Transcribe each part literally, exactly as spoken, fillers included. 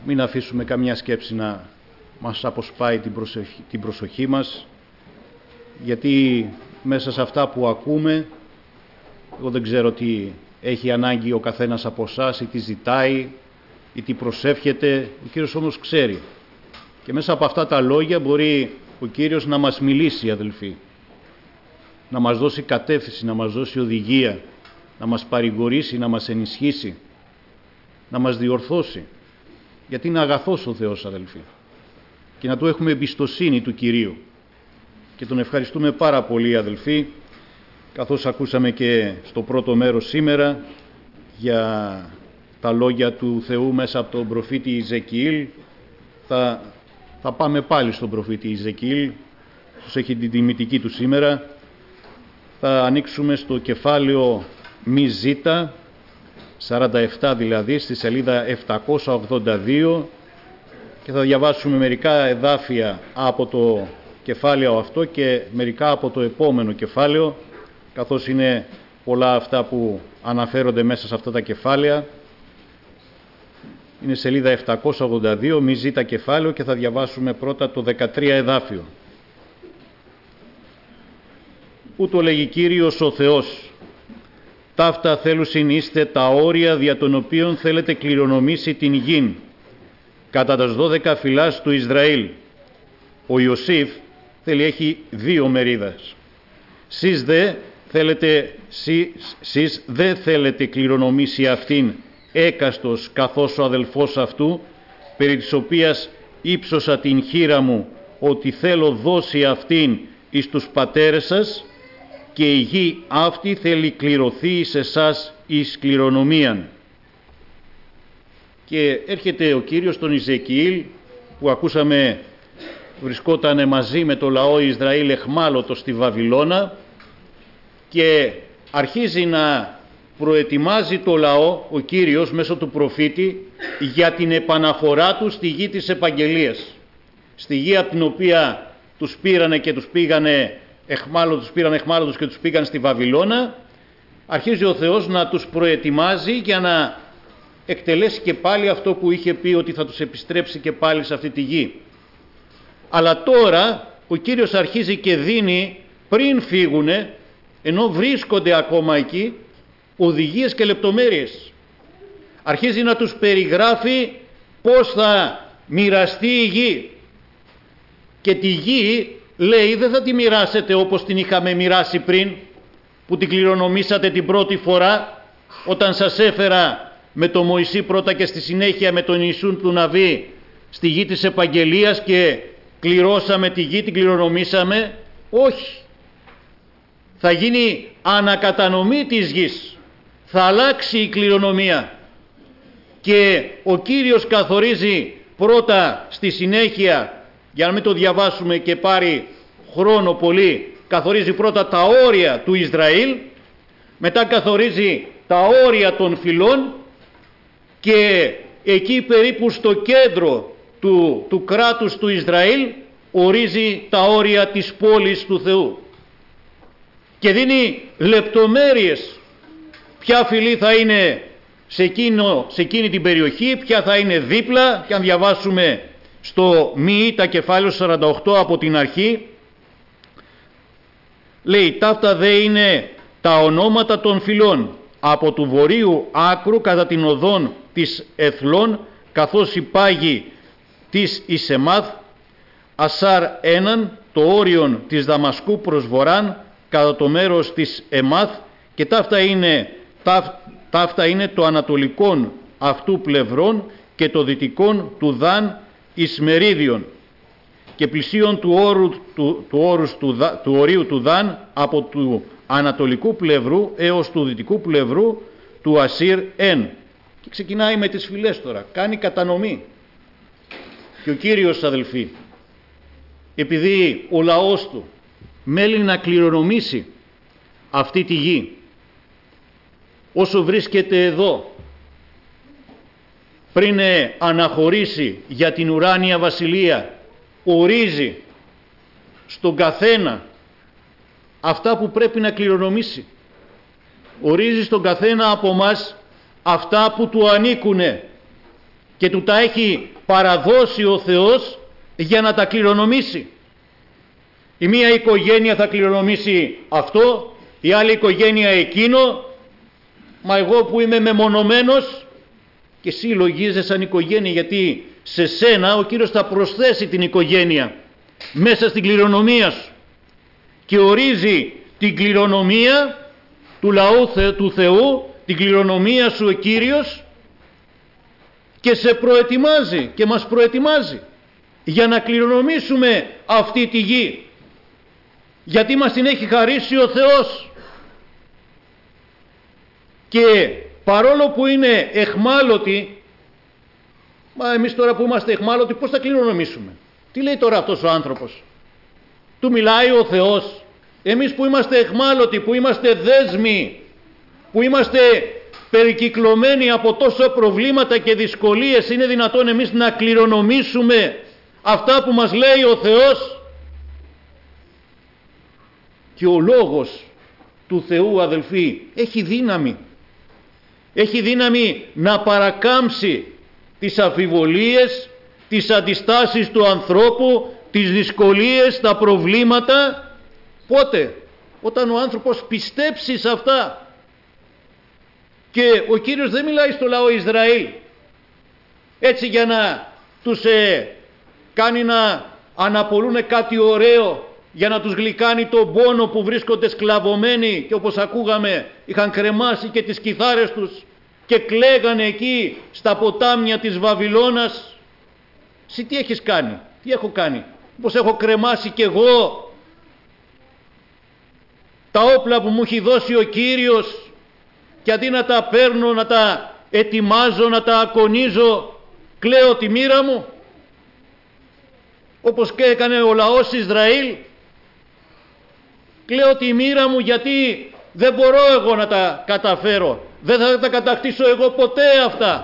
Μην αφήσουμε καμιά σκέψη να μας αποσπάει την προσοχή, την προσοχή μας, γιατί μέσα σε αυτά που ακούμε, εγώ δεν ξέρω τι έχει ανάγκη ο καθένας από εσάς ή τι ζητάει ή τι προσεύχεται. Ο Κύριος όμως ξέρει. Και μέσα από αυτά τα λόγια μπορεί ο Κύριος να μας μιλήσει, αδελφοί, να μας δώσει κατεύθυνση, να μας δώσει οδηγία, να μας παρηγορήσει, να μας ενισχύσει, να μας διορθώσει. Γιατί είναι αγαθός ο Θεός, αδελφοί, και να του έχουμε εμπιστοσύνη του Κυρίου. Και τον ευχαριστούμε πάρα πολύ, αδελφοί, καθώς ακούσαμε και στο πρώτο μέρος σήμερα για τα λόγια του Θεού μέσα από τον προφήτη Ιζεκιήλ. Θα, θα πάμε πάλι στον προφήτη Ιζεκιήλ, που έχει την τιμητική του σήμερα. Θα ανοίξουμε στο κεφάλαιο μη ζήτα, σαράντα επτά δηλαδή, στη σελίδα επτακόσια ογδόντα δύο, και θα διαβάσουμε μερικά εδάφια από το κεφάλαιο αυτό και μερικά από το επόμενο κεφάλαιο, καθώς είναι πολλά αυτά που αναφέρονται μέσα σε αυτά τα κεφάλαια. Είναι σελίδα επτακόσια ογδόντα δύο, μη ζήτα κεφάλαιο, και θα διαβάσουμε πρώτα το δεκατρία εδάφιο. Ούτω λέγει Κύριος ο Θεός: ταύτα θέλουσιν είστε τα όρια δια των οποίων θέλετε κληρονομήσει την γην, κατά τας δώδεκα φυλάς του Ισραήλ. Ο Ιωσήφ θέλει έχει δύο μερίδας. Σεις δε θέλετε, σεις, σεις δε θέλετε κληρονομήσει αυτήν έκαστος καθώς ο αδελφός αυτού, περί της οποίας ύψωσα την χείρα μου ότι θέλω δώσει αυτήν εις τους πατέρες σας, και η γη αυτή θέλει κληρωθεί εις εσάς εις κληρονομίαν. Και έρχεται ο Κύριος στον Ιζεκιήλ, που ακούσαμε βρισκόταν μαζί με το λαό Ισραήλ εχμάλωτο στη Βαβυλώνα, και αρχίζει να προετοιμάζει το λαό ο Κύριος μέσω του προφήτη για την επαναφορά του στη γη της επαγγελίας, στη γη από την οποία τους πήρανε και τους πήγανε εχμάλωτους, πήραν εχμάλωτους και τους πήγαν στη Βαβυλώνα. Αρχίζει ο Θεός να τους προετοιμάζει για να εκτελέσει και πάλι αυτό που είχε πει, ότι θα τους επιστρέψει και πάλι σε αυτή τη γη. Αλλά τώρα ο Κύριος αρχίζει και δίνει, πριν φύγουνε, ενώ βρίσκονται ακόμα εκεί, οδηγίες και λεπτομέρειες. Αρχίζει να τους περιγράφει πώς θα μοιραστεί η γη. Και τη γη, λέει, δεν θα τη μοιράσετε όπως την είχαμε μοιράσει πριν, που την κληρονομήσατε την πρώτη φορά, όταν σας έφερα με τον Μωυσή πρώτα και στη συνέχεια με τον Ιησούν του Ναβί στη γη της επαγγελίας και κληρώσαμε τη γη, την κληρονομήσαμε. Όχι. Θα γίνει ανακατανομή της γης. Θα αλλάξει η κληρονομία. Και ο Κύριος καθορίζει πρώτα, στη συνέχεια, για να μην το διαβάσουμε και πάρει χρόνο πολύ, καθορίζει πρώτα τα όρια του Ισραήλ, μετά καθορίζει τα όρια των φυλών, και εκεί περίπου στο κέντρο του, του κράτους του Ισραήλ ορίζει τα όρια της πόλης του Θεού και δίνει λεπτομέρειες ποια φυλή θα είναι σε, εκείνο, σε εκείνη την περιοχή, ποια θα είναι δίπλα. Και αν διαβάσουμε στο Μιήτα κεφάλαιο σαράντα οκτώ από την αρχή, λέει: ταύτα δε είναι τα ονόματα των φυλών από του βορείου άκρου κατά την οδόν της Εθλών, καθώς υπάγει της Ισεμάθ, Ασάρ έναν, το όριον της Δαμασκού προς βοράν, κατά το μέρος της Εμάθ, και ταύτα είναι, ταύ, ταύτα είναι το ανατολικόν αυτού πλευρών και το δυτικόν του Δαν εις μερίδιον, και πλησίον του, όρου, του, του, όρους, του, του ορίου του Δαν από του ανατολικού πλευρού έως του δυτικού πλευρού του Ασύρ εν. Και ξεκινάει με τις φυλές τώρα, κάνει κατανομή. Και ο Κύριος, αδελφοί, επειδή ο λαός του μέλει να κληρονομήσει αυτή τη γη, όσο βρίσκεται εδώ, πριν αναχωρήσει για την ουράνια βασιλεία, ορίζει στον καθένα αυτά που πρέπει να κληρονομήσει. Ορίζει στον καθένα από μας αυτά που του ανήκουνε και του τα έχει παραδώσει ο Θεός για να τα κληρονομήσει. Η μία οικογένεια θα κληρονομήσει αυτό, η άλλη οικογένεια εκείνο, μα εγώ που είμαι μεμονωμένος, και εσύ λογίζεσαι σαν οικογένεια, γιατί σε σένα ο Κύριος θα προσθέσει την οικογένεια μέσα στην κληρονομία σου και ορίζει την κληρονομία του λαού του Θεού, την κληρονομία σου ο Κύριος, και σε προετοιμάζει και μας προετοιμάζει για να κληρονομήσουμε αυτή τη γη, γιατί μας την έχει χαρίσει ο Θεός. Και παρόλο που είναι εχμάλωτοι, μα εμείς τώρα που είμαστε εχμάλωτοι πώς θα κληρονομήσουμε? Τι λέει τώρα αυτός ο άνθρωπος? Του μιλάει ο Θεός? Εμείς που είμαστε εχμάλωτοι, που είμαστε δέσμοι, που είμαστε περικυκλωμένοι από τόσα προβλήματα και δυσκολίες, είναι δυνατόν εμείς να κληρονομήσουμε αυτά που μας λέει ο Θεός? Και ο λόγος του Θεού, αδελφοί, έχει δύναμη. Έχει δύναμη να παρακάμψει τις αμφιβολίες, τις αντιστάσεις του ανθρώπου, τις δυσκολίες, τα προβλήματα. Πότε? Όταν ο άνθρωπος πιστέψει σε αυτά. Και ο Κύριος δεν μιλάει στο λαό Ισραήλ έτσι για να τους ε, κάνει να αναπολούν κάτι ωραίο, για να τους γλυκάνει τον πόνο που βρίσκονται σκλαβωμένοι, και όπως ακούγαμε είχαν κρεμάσει και τις κιθάρες τους και κλαίγανε εκεί στα ποτάμια της Βαβυλώνας. Συ τι έχεις κάνει? Τι έχω κάνει? Πως έχω κρεμάσει κι εγώ τα όπλα που μου έχει δώσει ο Κύριος, και αντί να τα παίρνω, να τα ετοιμάζω, να τα ακονίζω, κλαίω τη μοίρα μου, όπως και έκανε ο λαός Ισραήλ? Κλαίω τη μοίρα μου γιατί δεν μπορώ εγώ να τα καταφέρω, δεν θα τα κατακτήσω εγώ ποτέ αυτά.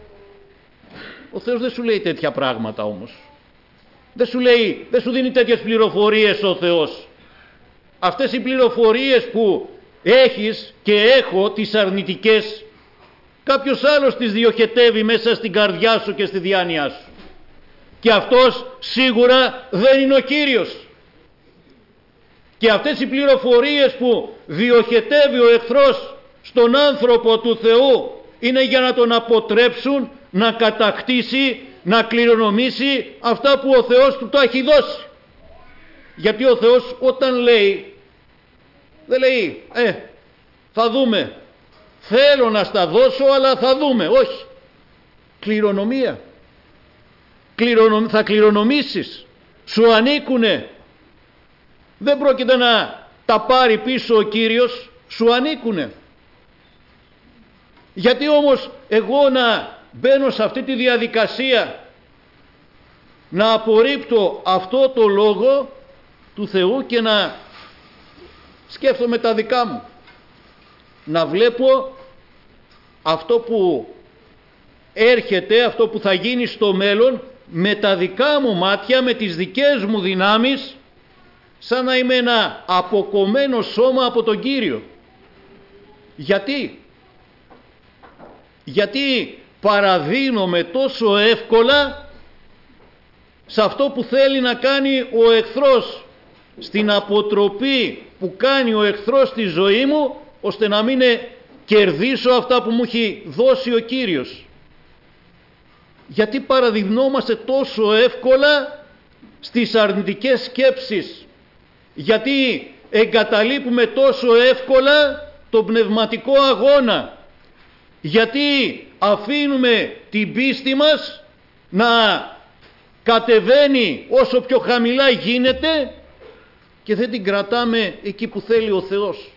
Ο Θεός δεν σου λέει τέτοια πράγματα όμως. Δεν σου λέει, δεν σου δίνει τέτοιες πληροφορίες ο Θεός. Αυτές οι πληροφορίες που έχεις και έχω, τις αρνητικές, κάποιος άλλος τις διοχετεύει μέσα στην καρδιά σου και στη διάνοιά σου. Και αυτός σίγουρα δεν είναι ο Κύριος. Και αυτές οι πληροφορίες που διοχετεύει ο εχθρός στον άνθρωπο του Θεού είναι για να τον αποτρέψουν να κατακτήσει, να κληρονομήσει αυτά που ο Θεός του τα έχει δώσει. Γιατί ο Θεός όταν λέει, δεν λέει ε, θα δούμε, θέλω να στα δώσω αλλά θα δούμε. Όχι, κληρονομία. Κληρονομ, θα κληρονομήσεις, σου ανήκουνε. Δεν πρόκειται να τα πάρει πίσω ο Κύριος, σου ανήκουνε. Γιατί όμως εγώ να μπαίνω σε αυτή τη διαδικασία, να απορρίπτω αυτό το λόγο του Θεού και να σκέφτομαι τα δικά μου, να βλέπω αυτό που έρχεται, αυτό που θα γίνει στο μέλλον με τα δικά μου μάτια, με τις δικές μου δυνάμεις, σαν να είμαι ένα αποκομμένο σώμα από τον Κύριο. Γιατί? Γιατί παραδίνομαι τόσο εύκολα σε αυτό που θέλει να κάνει ο εχθρός, στην αποτροπή που κάνει ο εχθρός στη ζωή μου, ώστε να μην κερδίσω αυτά που μου έχει δώσει ο Κύριος. Γιατί παραδεινόμαστε τόσο εύκολα στις αρνητικές σκέψεις? Γιατί εγκαταλείπουμε τόσο εύκολα τον πνευματικό αγώνα? Γιατί αφήνουμε την πίστη μας να κατεβαίνει όσο πιο χαμηλά γίνεται και δεν την κρατάμε εκεί που θέλει ο Θεός?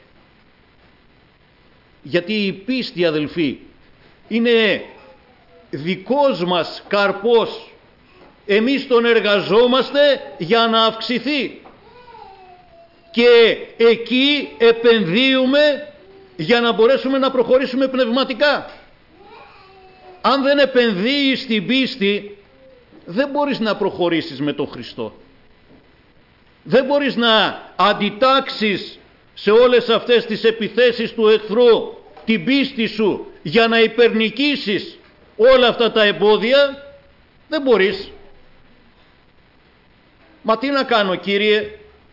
Γιατί η πίστη, αδελφοί, είναι δικός μας καρπός. Εμείς τον εργαζόμαστε για να αυξηθεί και εκεί επενδύουμε για να μπορέσουμε να προχωρήσουμε πνευματικά. Αν δεν επενδύεις στην πίστη, δεν μπορείς να προχωρήσεις με τον Χριστό. Δεν μπορείς να αντιτάξεις σε όλες αυτές τις επιθέσεις του εχθρού την πίστη σου για να υπερνικήσεις όλα αυτά τα εμπόδια, δεν μπορείς. Μα τι να κάνω, Κύριε,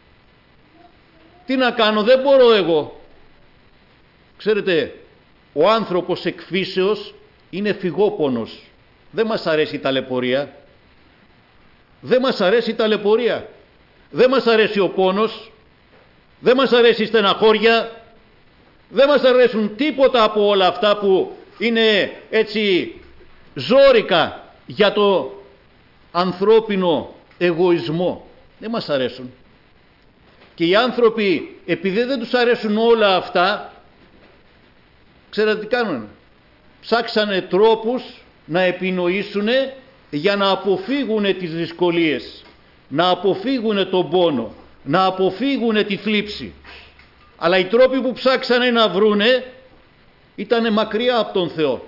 τι να κάνω, δεν μπορώ εγώ. Ξέρετε, ο άνθρωπος εκ φύσεως είναι φυγόπονος. Δεν μας αρέσει η ταλαιπωρία. Δεν μας αρέσει η ταλαιπωρία. Δεν μας αρέσει ο πόνος. Δεν μας αρέσει η στεναχώρια. Δεν μας αρέσουν τίποτα από όλα αυτά που είναι έτσι ζόρικα για το ανθρώπινο εγωισμό. Δεν μας αρέσουν. Και οι άνθρωποι, επειδή δεν τους αρέσουν όλα αυτά, ξέρετε τι κάνουν? Ψάξανε τρόπους να επινοήσουν για να αποφύγουν τις δυσκολίες, να αποφύγουν τον πόνο, να αποφύγουν τη θλίψη. Αλλά οι τρόποι που ψάξανε να βρούνε ήταν μακριά από τον Θεό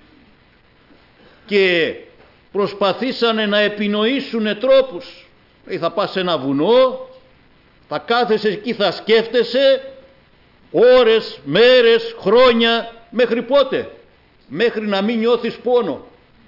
και προσπαθήσανε να επινοήσουν τρόπους. Ή θα πας σε ένα βουνό, θα κάθεσαι εκεί, θα σκέφτεσαι ώρες, μέρες, χρόνια, μέχρι πότε? Μέχρι να μην νιώθεις πόνο.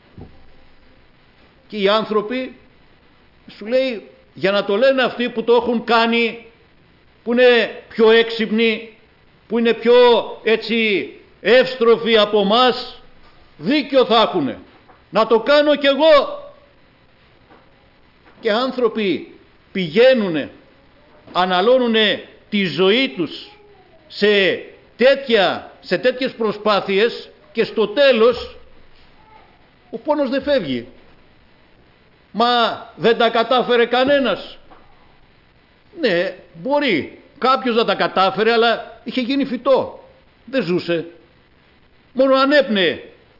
Και οι άνθρωποι, σου λέει, για να το λένε αυτοί που το έχουν κάνει, που είναι πιο έξυπνοι, που είναι πιο έτσι εύστροφοι από μας, δίκιο θα έχουνε. Να το κάνω κι εγώ. Και άνθρωποι πηγαίνουνε, αναλώνουνε τη ζωή τους σε, τέτοια, σε τέτοιες προσπάθειες και στο τέλος ο πόνος δεν φεύγει. Μα δεν τα κατάφερε κανένας. Ναι, μπορεί κάποιος να τα κατάφερε, αλλά είχε γίνει φυτό. Δεν ζούσε. Μόνο ανέπνεε.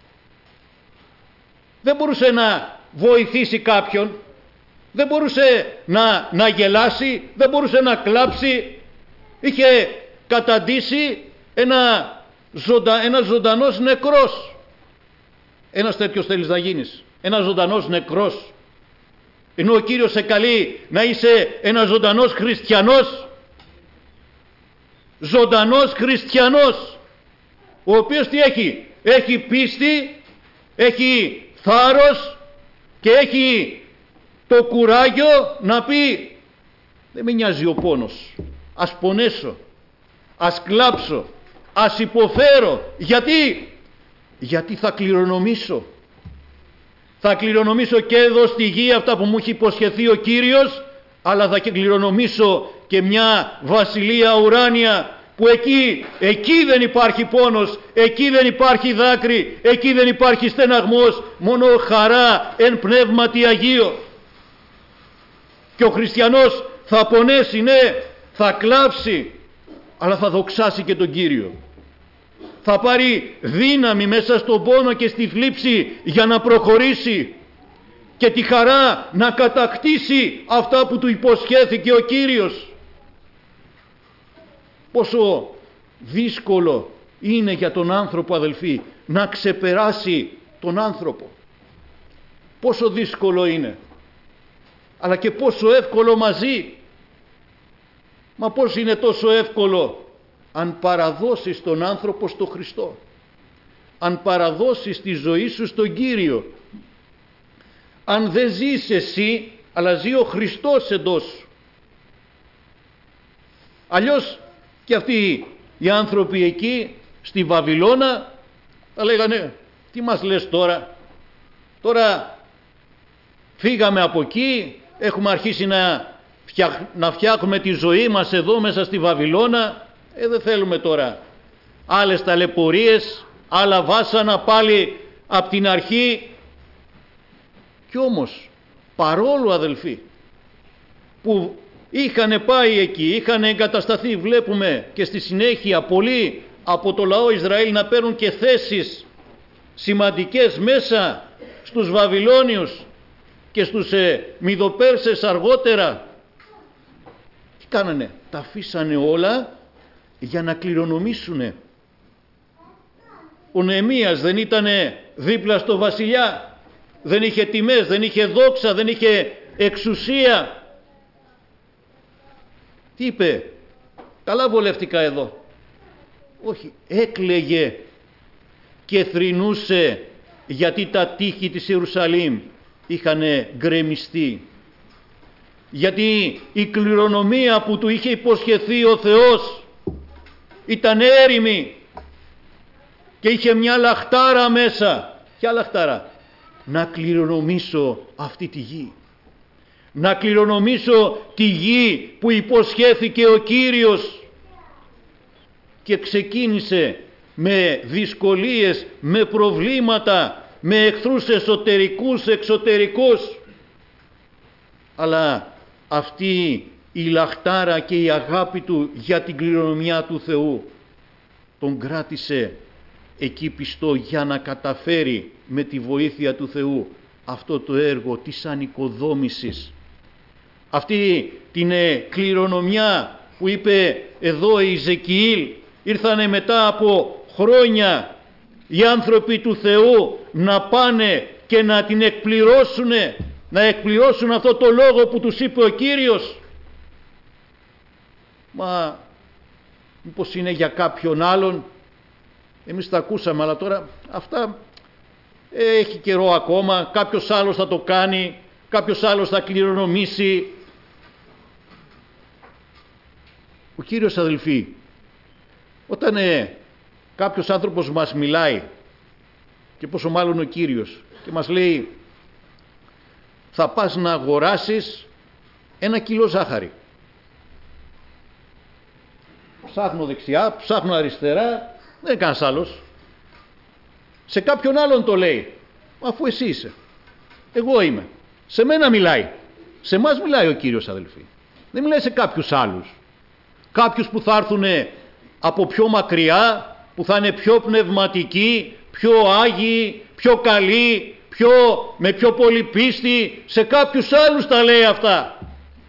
Δεν μπορούσε να βοηθήσει κάποιον. Δεν μπορούσε να, να γελάσει. Δεν μπορούσε να κλάψει. Είχε καταντήσει ένα, ζωντα, ένα ζωντανός νεκρός. Ένας τέτοιος θέλεις να γίνεις? Ένας ζωντανός νεκρός? Ενώ ο Κύριος σε καλεί να είσαι ένας ζωντανός χριστιανός. Ζωντανός χριστιανός, ο οποίος τι έχει? Έχει πίστη, έχει θάρρος και έχει το κουράγιο να πει, δεν με νοιάζει ο πόνος, ας πονέσω, ας κλάψω, ας υποφέρω. Γιατί? Γιατί θα κληρονομήσω. Θα κληρονομήσω και εδώ στη γη αυτά που μου έχει υποσχεθεί ο Κύριος, αλλά θα και κληρονομήσω και μια βασιλεία ουράνια, που εκεί, εκεί δεν υπάρχει πόνος, εκεί δεν υπάρχει δάκρυ, εκεί δεν υπάρχει στεναγμός, μόνο χαρά εν πνεύματι Αγίο. Και ο χριστιανός θα πονέσει, ναι, θα κλάψει, αλλά θα δοξάσει και τον Κύριο. Θα πάρει δύναμη μέσα στον πόνο και στη θλίψη για να προχωρήσει και τη χαρά να κατακτήσει αυτά που του υποσχέθηκε ο Κύριος. Πόσο δύσκολο είναι για τον άνθρωπο, αδελφοί, να ξεπεράσει τον άνθρωπο. Πόσο δύσκολο είναι, αλλά και πόσο εύκολο μαζί. Μα πώς είναι τόσο εύκολο? Αν παραδώσεις τον άνθρωπο στο Χριστό, αν παραδώσεις τη ζωή σου στον Κύριο, αν δεν ζεις εσύ, αλλά ζει ο Χριστός εντός σου. Αλλιώς και αυτοί οι άνθρωποι εκεί στη Βαβυλώνα θα λέγανε, τι μας λες τώρα? Τώρα φύγαμε από εκεί, έχουμε αρχίσει να, φτιάχ, να φτιάχνουμε τη ζωή μας εδώ μέσα στη Βαβυλώνα. Ε, δεν θέλουμε τώρα άλλες ταλαιπωρίες, άλλα βάσανα πάλι από την αρχή. Κι όμως, παρόλο, αδελφοί, που είχαν πάει εκεί, είχαν εγκατασταθεί, βλέπουμε και στη συνέχεια πολλοί από το λαό Ισραήλ να παίρνουν και θέσεις σημαντικές μέσα στους Βαβυλώνιους και στους ε, Μηδοπέρσες αργότερα. Τι κάνανε? Τα αφήσανε όλα για να κληρονομήσουνε. Ο Νεεμίας δεν ήτανε δίπλα στο βασιλιά? Δεν είχε τιμές, δεν είχε δόξα, δεν είχε εξουσία? Τι είπε? Καλά βολευτικά εδώ. Όχι, έκλαιγε και θρηνούσε γιατί τα τείχη της Ιερουσαλήμ είχαν γκρεμιστεί. Γιατί η κληρονομία που του είχε υποσχεθεί ο Θεός ήταν έρημη και είχε μια λαχτάρα μέσα. Ποια λαχτάρα? Να κληρονομήσω αυτή τη γη. Να κληρονομήσω τη γη που υποσχέθηκε ο Κύριος. Και ξεκίνησε με δυσκολίες, με προβλήματα, με εχθρούς εσωτερικούς, εξωτερικούς. Αλλά αυτή η λαχτάρα και η αγάπη του για την κληρονομιά του Θεού τον κράτησε εκεί πιστό για να καταφέρει με τη βοήθεια του Θεού αυτό το έργο της ανοικοδόμησης. Αυτή την κληρονομιά που είπε εδώ η Ιζεκιήλ, ήρθανε μετά από χρόνια οι άνθρωποι του Θεού να πάνε και να την εκπληρώσουν, να εκπληρώσουν αυτό το λόγο που τους είπε ο Κύριος. Μα μήπως είναι για κάποιον άλλον? Εμείς τα ακούσαμε, αλλά τώρα αυτά έχει καιρό ακόμα, κάποιος άλλος θα το κάνει, κάποιος άλλος θα κληρονομήσει. Ο Κύριος, αδελφοί, όταν ε, κάποιος άνθρωπος μας μιλάει, και πόσο μάλλον ο Κύριος, και μας λέει θα πας να αγοράσεις ένα κιλό ζάχαρη. Ψάχνω δεξιά, ψάχνω αριστερά, δεν είναι κανένας άλλος. Σε κάποιον άλλον το λέει, αφού εσύ είσαι. Εγώ είμαι. Σε μένα μιλάει. Σε εμάς μιλάει ο Κύριος, αδελφοί. Δεν μιλάει σε κάποιους άλλους. Κάποιους που θα έρθουν από πιο μακριά, που θα είναι πιο πνευματικοί, πιο άγιοι, πιο καλοί, πιο, με πιο πολύ πίστη. Σε κάποιους άλλους τα λέει αυτά.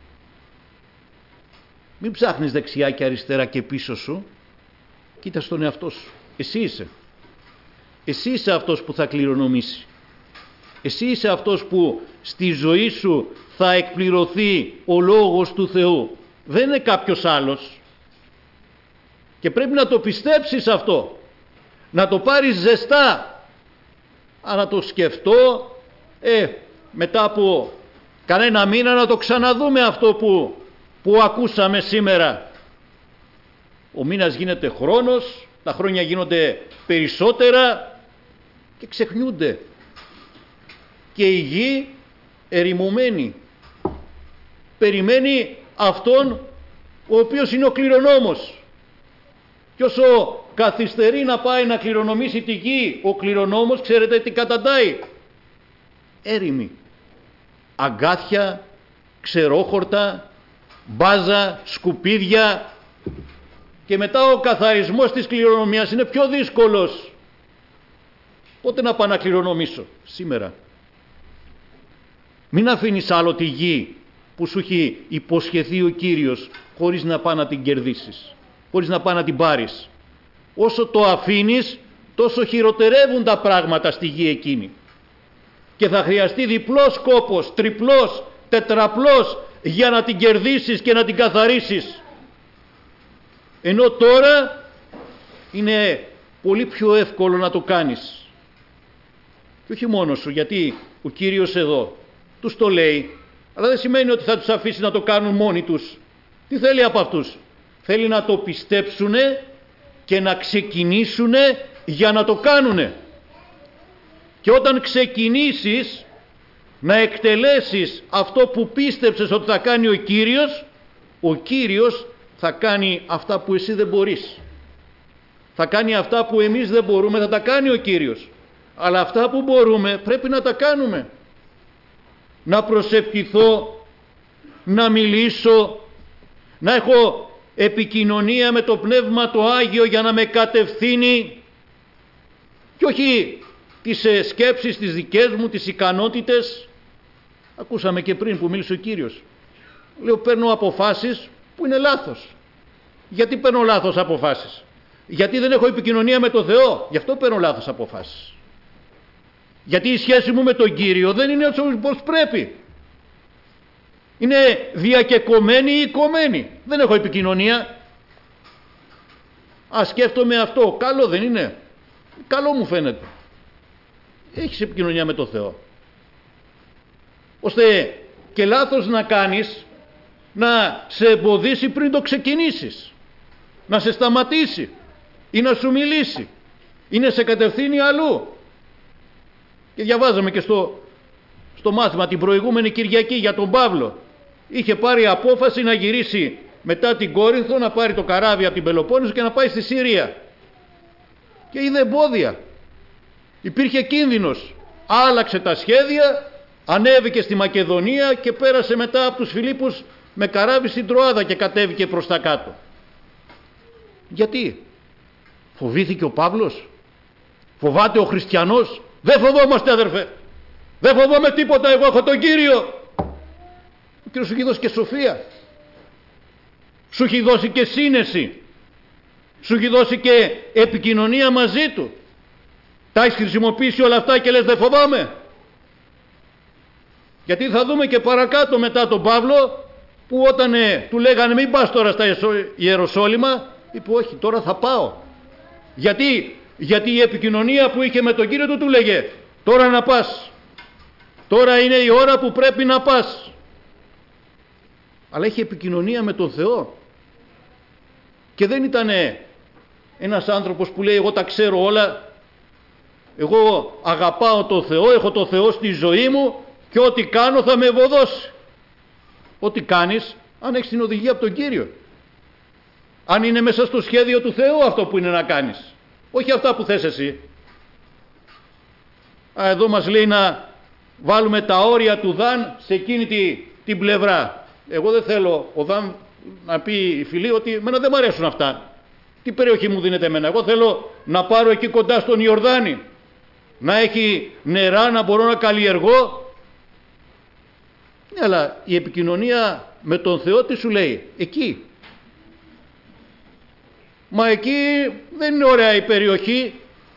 Μην ψάχνεις δεξιά και αριστερά και πίσω σου. Κοίτα στον εαυτό σου. Εσύ είσαι. Εσύ είσαι αυτός που θα κληρονομήσει. Εσύ είσαι αυτός που στη ζωή σου θα εκπληρωθεί ο λόγος του Θεού. Δεν είναι κάποιος άλλος. Και πρέπει να το πιστέψεις αυτό. Να το πάρεις ζεστά. Αν να το σκεφτώ, ε, μετά από κανένα μήνα να το ξαναδούμε αυτό που, που ακούσαμε σήμερα. Ο μήνας γίνεται χρόνος, τα χρόνια γίνονται περισσότερα και ξεχνιούνται. Και η γη ερημωμένη περιμένει αυτόν ο οποίος είναι ο κληρονόμος. Και όσο καθυστερεί να πάει να κληρονομήσει τη γη ο κληρονόμος, ξέρετε τι καταντάει? Έρημη, αγκάθια, ξερόχορτα, μπάζα, σκουπίδια. Και μετά ο καθαρισμός της κληρονομιάς είναι πιο δύσκολος. Πότε να πάω να κληρονομήσω? Σήμερα. Μην αφήνεις άλλο τη γη που σου έχει υποσχεθεί ο Κύριος χωρίς να πάει να την κερδίσεις, χωρίς να πάει να την πάρεις. Όσο το αφήνεις, τόσο χειροτερεύουν τα πράγματα στη γη εκείνη. Και θα χρειαστεί διπλός κόπος, τριπλός, τετραπλός για να την κερδίσεις και να την καθαρίσεις. Ενώ τώρα είναι πολύ πιο εύκολο να το κάνεις. Και όχι μόνο σου, γιατί ο Κύριος εδώ τους το λέει, αλλά δεν σημαίνει ότι θα τους αφήσει να το κάνουν μόνοι τους. Τι θέλει από αυτούς? Θέλει να το πιστέψουνε και να ξεκινήσουνε για να το κάνουνε. Και όταν ξεκινήσεις να εκτελέσεις αυτό που πίστεψες ότι θα κάνει ο Κύριος, ο Κύριος θα κάνει αυτά που εσύ δεν μπορείς. Θα κάνει αυτά που εμείς δεν μπορούμε, θα τα κάνει ο Κύριος. Αλλά αυτά που μπορούμε πρέπει να τα κάνουμε. Να προσευχηθώ, να μιλήσω, να έχω επικοινωνία με το Πνεύμα το Άγιο για να με κατευθύνει, και όχι τις σκέψεις τις δικές μου, τις ικανότητες. Ακούσαμε και πριν που μίλησε ο Κύριος. Λέω, παίρνω αποφάσεις που είναι λάθος. Γιατί παίρνω λάθος αποφάσεις? Γιατί δεν έχω επικοινωνία με τον Θεό. Γι' αυτό παίρνω λάθος αποφάσεις. Γιατί η σχέση μου με τον Κύριο δεν είναι όπως πρέπει. Είναι διακεκομένη ή κομμένη. Δεν έχω επικοινωνία. Α, σκέφτομαι αυτό. Καλό δεν είναι? Καλό μου φαίνεται. έχεις επικοινωνία με τον Θεό, ώστε και λάθος να κάνεις να σε εμποδίσει πριν το ξεκινήσεις, να σε σταματήσει ή να σου μιλήσει ή να σε κατευθύνει αλλού. Και διαβάζαμε και στο, στο μάθημα την προηγούμενη Κυριακή για τον Παύλο. Είχε πάρει απόφαση να γυρίσει μετά την Κόρινθο, να πάρει το καράβι από την Πελοπόννησο και να πάει στη Συρία. Και είδε εμπόδια. Υπήρχε κίνδυνος. Άλλαξε τα σχέδια, ανέβηκε στη Μακεδονία και πέρασε μετά από τους Φιλίππους με καράβι στην Τροάδα και κατέβηκε προς τα κάτω. Γιατί? Φοβήθηκε ο Παύλος? Φοβάται ο χριστιανός? Δεν φοβόμαστε, αδερφέ. Δεν φοβόμαι τίποτα, εγώ έχω τον Κύριο. Ο Κύριος σου έχει δώσει και σοφία. Σου έχει δώσει και σύνεση. Σου έχει δώσει και επικοινωνία μαζί Του. Τα έχεις χρησιμοποιήσει όλα αυτά και λες δεν φοβάμαι? Γιατί θα δούμε και παρακάτω μετά τον Παύλο, που όταν ε, του λέγανε μην πας τώρα στα Ιεροσόλυμα, είπε όχι, τώρα θα πάω. Γιατί, γιατί η επικοινωνία που είχε με τον Κύριο του του λέγε τώρα να πας, τώρα είναι η ώρα που πρέπει να πας. Αλλά είχε επικοινωνία με τον Θεό και δεν ήταν ένας άνθρωπος που λέει εγώ τα ξέρω όλα, εγώ αγαπάω τον Θεό, έχω τον Θεό στη ζωή μου και ό,τι κάνω θα με ευωδώσει. Ό,τι κάνεις αν έχεις την οδηγία από τον Κύριο, αν είναι μέσα στο σχέδιο του Θεού αυτό που είναι να κάνεις, όχι αυτά που θες εσύ. Α, εδώ μας λέει να βάλουμε τα όρια του Δαν σε εκείνη τη, την πλευρά. Εγώ δεν θέλω ο Δαν να πει η φιλή ότι εμένα δεν μου αρέσουν αυτά. Τι περιοχή μου δίνεται εμένα? Εγώ θέλω να πάρω εκεί κοντά στον Ιορδάνη, να έχει νερά, να μπορώ να καλλιεργώ. Ναι, αλλά η επικοινωνία με τον Θεό τι σου λέει? Εκεί. Μα εκεί δεν είναι ωραία η περιοχή.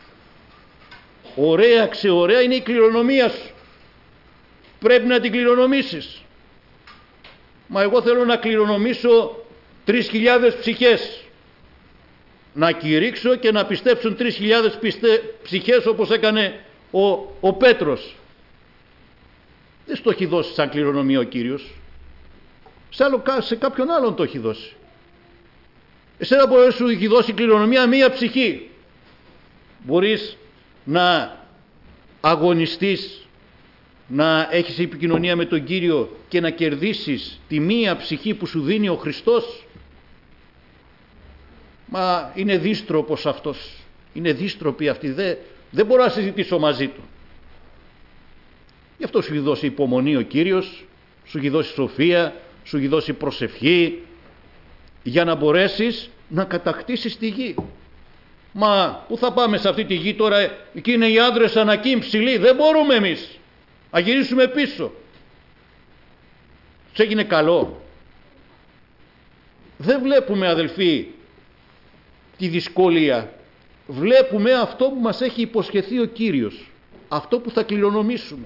Ωραία, ξεωραία είναι η κληρονομία σου. Πρέπει να την κληρονομήσεις. Μα εγώ θέλω να κληρονομήσω τρεις χιλιάδες ψυχές. Να κηρύξω και να πιστέψουν τρεις χιλιάδες πιστε... ψυχές όπως έκανε ο, ο Πέτρος. Δεν στο έχει δώσει σαν κληρονομία ο Κύριος. Σε, άλλο, σε κάποιον άλλον το έχει δώσει. Εσένα μπορεί να σου έχει δώσει κληρονομία μία ψυχή. Μπορείς να αγωνιστείς, να έχεις επικοινωνία με τον Κύριο και να κερδίσεις τη μία ψυχή που σου δίνει ο Χριστός? Μα είναι δύστροπος αυτός. Είναι δύστροπη αυτή. Δεν, δεν μπορώ να συζητήσω μαζί του. Γι' αυτό σου έχει δώσει υπομονή ο Κύριος, σου έχει δώσει σοφία, σου έχει δώσει προσευχή, για να μπορέσεις να κατακτήσεις τη γη. Μα πού θα πάμε σε αυτή τη γη τώρα? Εκεί είναι οι άντρες ανακοί ψηλοί, δεν μπορούμε εμείς. Να γυρίσουμε πίσω. Τους έγινε καλό? Δεν βλέπουμε, αδελφοί, τη δυσκολία. Βλέπουμε αυτό που μας έχει υποσχεθεί ο Κύριος, αυτό που θα κληρονομήσουμε.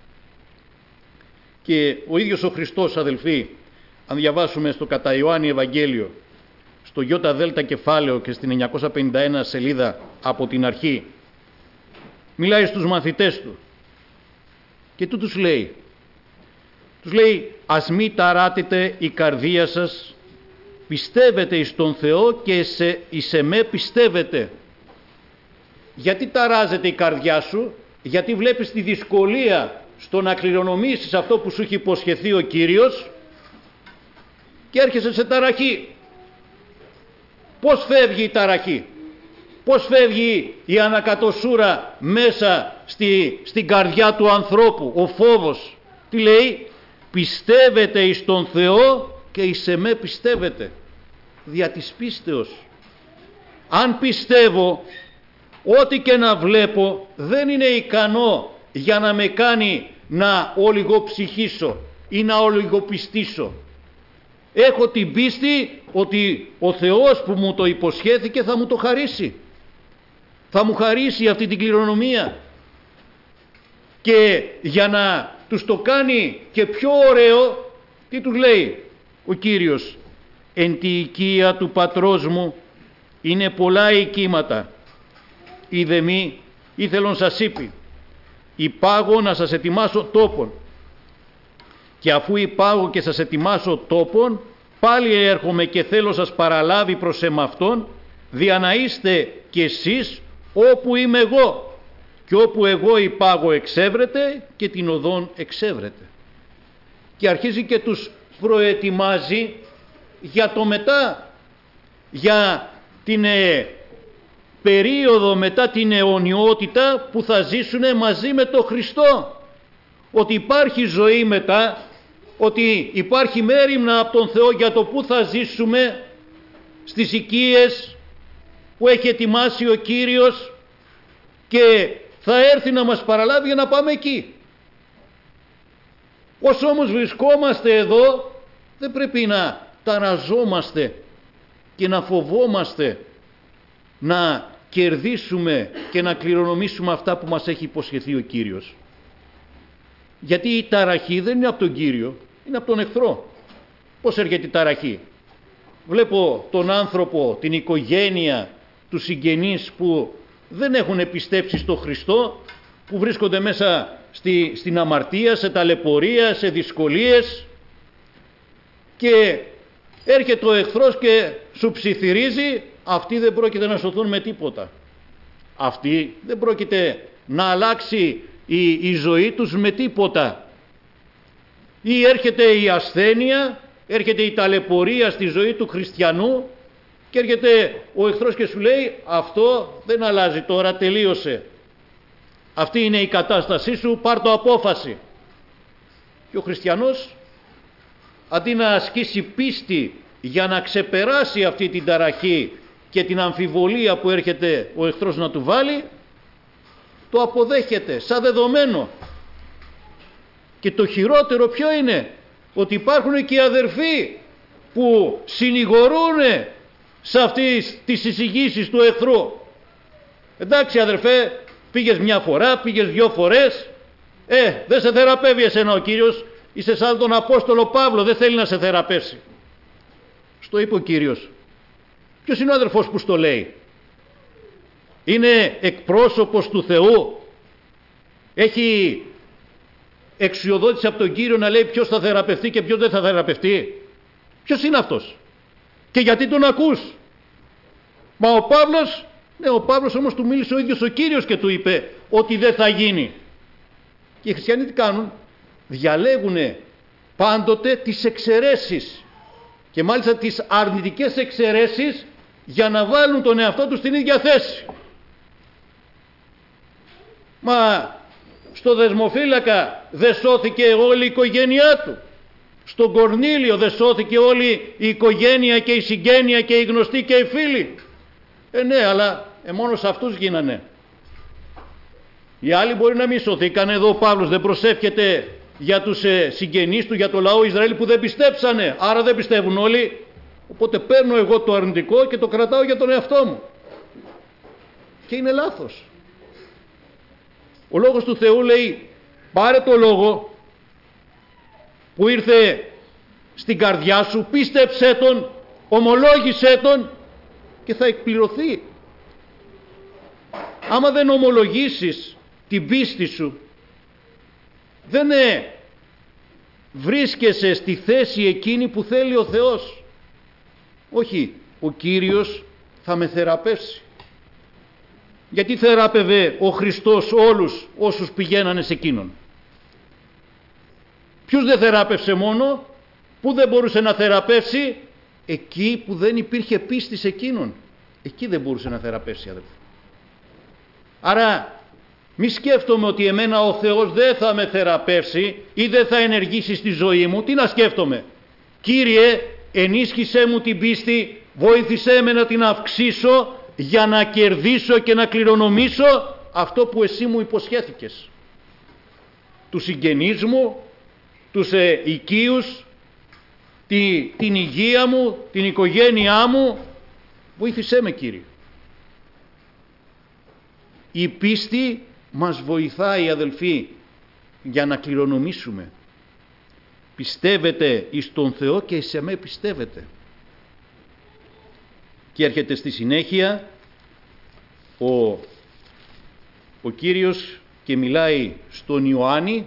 Και ο ίδιος ο Χριστός, αδελφοί, αν διαβάσουμε στο κατά Ιωάννη Ευαγγέλιο, στο γιώτα δέλτα κεφάλαιο και στην εννιακόσια πενήντα ένα σελίδα από την αρχή, μιλάει στους μαθητές του και του τους λέει, τους λέει ας μη ταράτετε η καρδία σας, πιστεύετε εις τον Θεό και σε, εις εμέ πιστεύετε. Γιατί ταράζεται η καρδιά σου? Γιατί βλέπεις τη δυσκολία στο να κληρονομήσεις αυτό που σου έχει υποσχεθεί ο Κύριος και έρχεσαι σε ταραχή. Πώς φεύγει η ταραχή? Πώς φεύγει η ανακατοσούρα μέσα στη, στην καρδιά του ανθρώπου? Ο φόβος. Τι λέει? Πιστεύετε εις τον Θεό και εις εμέ πιστεύετε. Δια της πίστεως. Αν πιστεύω, ό,τι και να βλέπω δεν είναι ικανό για να με κάνει να ολιγοψυχήσω ή να ολιγοπιστήσω. Έχω την πίστη ότι ο Θεός που μου το υποσχέθηκε θα μου το χαρίσει. Θα μου χαρίσει αυτή την κληρονομία. Και για να τους το κάνει και πιο ωραίο, τι τους λέει ο Κύριος? Εν τη οικία του πατρός μου είναι πολλά οικίματα. Είδε μη ήθελον σας είπε, υπάγω να σας ετοιμάσω τόπον. Και αφού υπάγω και σας ετοιμάσω τόπον, πάλι έρχομαι και θέλω σας παραλάβει προς εμαυτόν, δια να είστε κι εσείς όπου είμαι εγώ. Και όπου εγώ υπάγω εξέβρετε και την οδόν εξέβρετε. Και αρχίζει και τους προετοιμάζει για το μετά, για την ε, περίοδο μετά την αιωνιότητα που θα ζήσουν μαζί με τον Χριστό. Ότι υπάρχει ζωή μετά, ότι υπάρχει μέριμνα από τον Θεό για το που θα ζήσουμε στις οικίες που έχει ετοιμάσει ο Κύριος και θα έρθει να μας παραλάβει για να πάμε εκεί. Όσο όμως βρισκόμαστε εδώ, δεν πρέπει να ταραζόμαστε και να φοβόμαστε να κερδίσουμε και να κληρονομήσουμε αυτά που μας έχει υποσχεθεί ο Κύριος. Γιατί η ταραχή δεν είναι από τον Κύριο, είναι από τον εχθρό. Πώς έρχεται η ταραχή? Βλέπω τον άνθρωπο, την οικογένεια, τους συγγενείς που δεν έχουν πιστέψει στο Χριστό, που βρίσκονται μέσα στη, στην αμαρτία, σε ταλαιπωρία, σε δυσκολίες, και έρχεται ο εχθρός και σου ψιθυρίζει, αυτοί δεν πρόκειται να σωθούν με τίποτα. Αυτοί δεν πρόκειται να αλλάξει η, η ζωή τους με τίποτα. Ή έρχεται η ασθένεια, έρχεται η ταλαιπωρία στη ζωή του χριστιανού και έρχεται ο εχθρός και σου λέει αυτό δεν αλλάζει τώρα, τελείωσε. Αυτή είναι η κατάστασή σου, πάρ' το απόφαση. Και ο χριστιανός αντί να ασκήσει πίστη για να ξεπεράσει αυτή την ταραχή και την αμφιβολία που έρχεται ο εχθρός να του βάλει, το αποδέχεται σαν δεδομένο. Και το χειρότερο ποιο είναι? Ότι υπάρχουν και οι αδερφοί που συνηγορούν σε αυτές τις εισηγήσεις του εχθρού. Εντάξει αδερφέ, πήγες μια φορά, πήγες δυο φορές, ε, δεν σε θεραπεύει εσένα ο Κύριος, είσαι σαν τον Απόστολο Παύλο, δεν θέλει να σε θεραπεύσει. Στο είπε ο Κύριος. Ποιος είναι ο αδερφός που στο λέει? Είναι εκπρόσωπος του Θεού? Έχει εξουσιοδότηση από τον Κύριο να λέει ποιος θα θεραπευτεί και ποιος δεν θα θεραπευτεί? Ποιος είναι αυτός? Και γιατί τον ακούς? Μα ο Παύλος, ναι, ο Παύλος όμως του μίλησε ο ίδιος ο Κύριος και του είπε ότι δεν θα γίνει. Και οι χριστιανοί τι κάνουν? Διαλέγουν πάντοτε τις εξαιρέσεις, και μάλιστα τις αρνητικές εξαιρέσεις, για να βάλουν τον εαυτό τους στην ίδια θέση. Μα στο δεσμοφύλακα δεν σώθηκε όλη η οικογένειά του? Στον Κορνήλιο δεν σώθηκε όλη η οικογένεια και η συγγένεια και οι γνωστοί και οι φίλοι? Ε ναι, αλλά ε, μόνο σε αυτούς γίνανε. Οι άλλοι μπορεί να μην σωθήκαν. Εδώ ο Παύλος δεν προσεύχεται για τους ε, συγγενείς του, για το λαό Ισραήλ που δεν πιστέψανε, άρα δεν πιστεύουν όλοι, οπότε παίρνω εγώ το αρνητικό και το κρατάω για τον εαυτό μου. Και είναι λάθος. Ο λόγος του Θεού λέει πάρε το λόγο που ήρθε στην καρδιά σου, πίστεψέ τον, ομολόγησέ τον και θα εκπληρωθεί. Άμα δεν ομολογήσεις την πίστη σου, δεν βρίσκεσαι στη θέση εκείνη που θέλει ο Θεός. Όχι, ο Κύριος θα με θεραπεύσει. Γιατί θεράπευε ο Χριστός όλους όσους πηγαίνανε σε εκείνον? Ποιους δεν θεράπευσε μόνο? Πού δεν μπορούσε να θεραπεύσει? Εκεί που δεν υπήρχε πίστη σε εκείνον, εκεί δεν μπορούσε να θεραπεύσει, αδελφοί. Άρα μη σκέφτομαι ότι εμένα ο Θεός δεν θα με θεραπεύσει ή δεν θα ενεργήσει στη ζωή μου. Τι να σκέφτομαι? Κύριε, ενίσχυσέ μου την πίστη, βοήθησέ με να την αυξήσω για να κερδίσω και να κληρονομήσω αυτό που εσύ μου υποσχέθηκες. Τους συγγενείς μου, τους ε, οικείους, τη, την υγεία μου, την οικογένειά μου. Βοήθησέ με, Κύριε. Η πίστη μας βοηθάει, αδελφοί, για να κληρονομήσουμε. Πιστεύετε εις τον Θεό και εις εμέ πιστεύετε. Και έρχεται στη συνέχεια ο, ο Κύριος και μιλάει στον Ιωάννη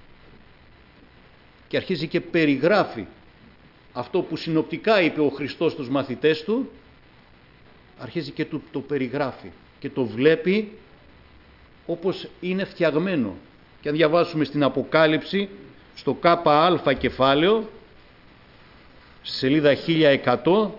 και αρχίζει και περιγράφει αυτό που συνοπτικά είπε ο Χριστός στους μαθητές του, αρχίζει και του το περιγράφει και το βλέπει όπως είναι φτιαγμένο. Και αν διαβάσουμε στην Αποκάλυψη, στο ΚΑ κεφάλαιο, σελίδα χίλια εκατό,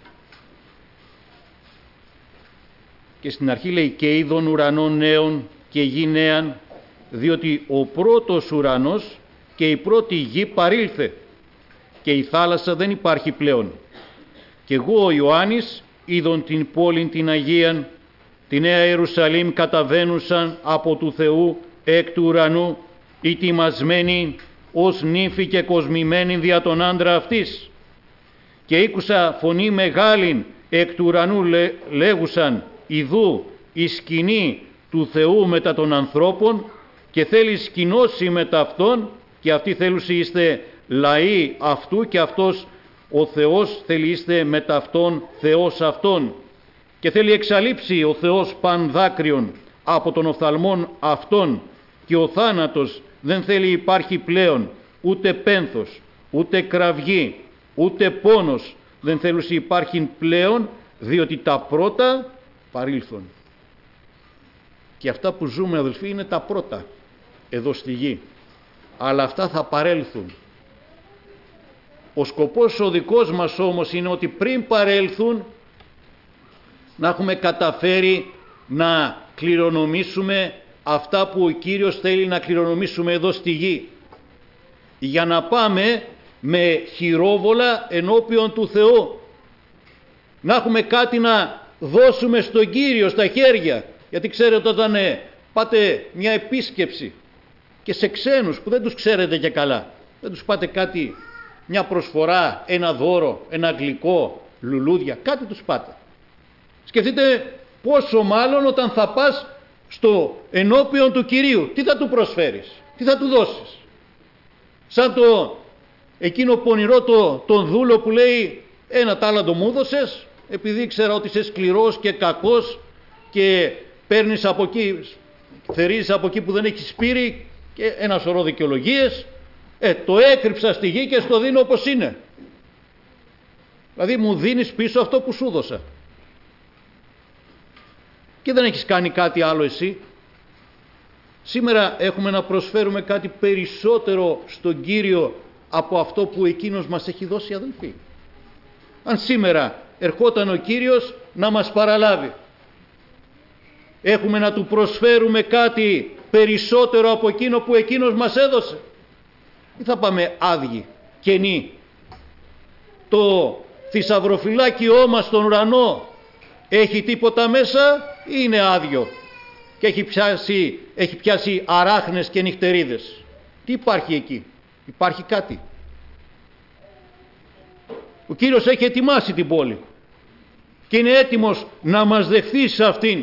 και στην αρχή λέει «Και είδων ουρανών νέων και γη νέαν, διότι ο πρώτος ουρανός και η πρώτη γη παρήλθε και η θάλασσα δεν υπάρχει πλέον. Και εγώ ο Ιωάννης είδον την πόλην την Αγίαν, τη Νέα Ιερουσαλήμ καταβαίνουσαν από του Θεού εκ του ουρανού, ετοιμασμένη ως νύφη και κοσμημένη δια τον άντρα αυτής. Και ήκουσα φωνή μεγάλην εκ του ουρανού λέ, λέγουσαν, ιδού η σκηνή του Θεού μετά των ανθρώπων και θέλει σκηνώσει μετά αυτόν και αυτοί θέλουσι είστε λαοί αυτού και αυτός ο Θεός θέλει είστε μετά αυτόν Θεός αυτόν και θέλει εξαλείψει ο Θεός παν δάκρυον από των οφθαλμών αυτών και ο θάνατος δεν θέλει υπάρχει πλέον ούτε πένθος, ούτε κραυγή, ούτε πόνος δεν θέλουσι υπάρχει πλέον διότι τα πρώτα παρήλθον. Και αυτά που ζούμε αδελφοί είναι τα πρώτα εδώ στη γη, αλλά αυτά θα παρέλθουν. Ο σκοπός ο δικός μας όμως είναι ότι πριν παρέλθουν να έχουμε καταφέρει να κληρονομήσουμε αυτά που ο Κύριος θέλει να κληρονομήσουμε εδώ στη γη, για να πάμε με χειρόβολα ενώπιον του Θεού, να έχουμε κάτι να δώσουμε στον Κύριο στα χέρια. Γιατί ξέρετε, όταν ε, πάτε μια επίσκεψη και σε ξένους που δεν τους ξέρετε και καλά, δεν τους πάτε κάτι, μια προσφορά, ένα δώρο, ένα γλυκό, λουλούδια, κάτι τους πάτε. Σκεφτείτε πόσο μάλλον όταν θα πας στο ενώπιον του Κυρίου, τι θα του προσφέρεις, τι θα του δώσεις. Σαν το εκείνο πονηρό το, τον δούλο που λέει ένα τάλαντο μου έδωσες επειδή ήξερα ότι είσαι σκληρός και κακός και παίρνεις από εκεί, θερίζεις από εκεί που δεν έχεις πήρει και ένα σωρό δικαιολογίες. Ε, το έκρυψα στη γη και στο δίνω όπως είναι. Δηλαδή μου δίνεις πίσω αυτό που σου δώσα. Και δεν έχεις κάνει κάτι άλλο εσύ. Σήμερα έχουμε να προσφέρουμε κάτι περισσότερο στον Κύριο από αυτό που εκείνος μας έχει δώσει, αδελφοί. Αν σήμερα ερχόταν ο Κύριος να μας παραλάβει, έχουμε να του προσφέρουμε κάτι περισσότερο από εκείνο που εκείνος μας έδωσε, ή θα πάμε άδειοι, κενοί? Το θησαυροφυλάκιό μας στον ουρανό έχει τίποτα μέσα ή είναι άδειο και έχει πιάσει, έχει πιάσει αράχνες και νυχτερίδες? Τι υπάρχει εκεί? Υπάρχει κάτι? Ο Κύριος έχει ετοιμάσει την πόλη και είναι έτοιμος να μας δεχθεί σε αυτήν.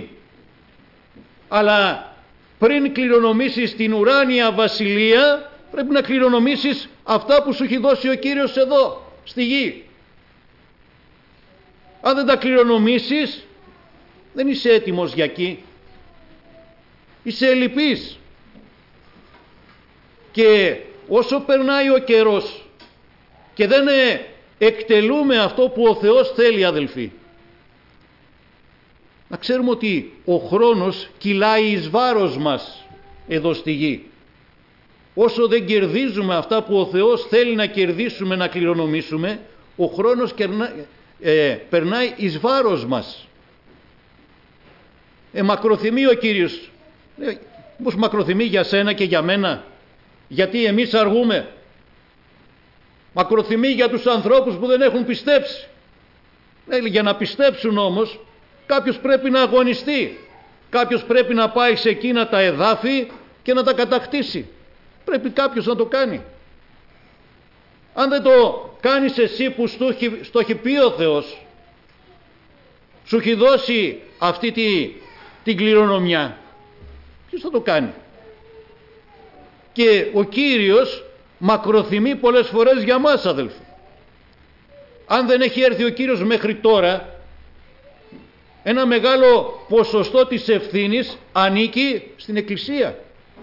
Αλλά πριν κληρονομήσεις την ουράνια βασιλεία, πρέπει να κληρονομήσεις αυτά που σου έχει δώσει ο Κύριος εδώ στη γη. Αν δεν τα κληρονομήσεις, δεν είσαι έτοιμος για εκεί. Είσαι ελλειπής. Και όσο περνάει ο καιρός και δεν εκτελούμε αυτό που ο Θεός θέλει, αδελφοί, να ξέρουμε ότι ο χρόνος κυλάει εις βάρος μας εδώ στη γη. Όσο δεν κερδίζουμε αυτά που ο Θεός θέλει να κερδίσουμε, να κληρονομήσουμε, ο χρόνος κερνά, ε, περνάει εις βάρος μας. Ε, μακροθυμεί ο Κύριος. Ε, πώς μακροθυμεί για σένα και για μένα? Γιατί εμείς αργούμε. Μακροθυμεί για τους ανθρώπους που δεν έχουν πιστέψει. Ε, για να πιστέψουν όμως, κάποιος πρέπει να αγωνιστεί. Κάποιος πρέπει να πάει σε εκείνα τα εδάφη και να τα κατακτήσει. Πρέπει κάποιος να το κάνει. Αν δεν το κάνεις εσύ που στο έχει, στο έχει πει ο Θεός, σου έχει δώσει αυτή τη, την κληρονομιά, ποιος θα το κάνει? Και ο Κύριος μακροθυμεί πολλές φορές για μας, αδελφοί. Αν δεν έχει έρθει ο Κύριος μέχρι τώρα, ένα μεγάλο ποσοστό της ευθύνης ανήκει στην Εκκλησία.